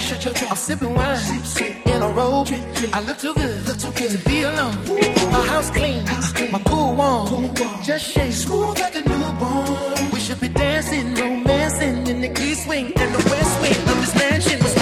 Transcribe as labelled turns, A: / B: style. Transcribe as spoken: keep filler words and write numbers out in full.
A: I'm sipping wine in a robe. I look too good to be alone. My house clean, my pool warm. Just shake smooth like a newborn. We should be dancing, romancing in the east wing and the west wing of this mansion.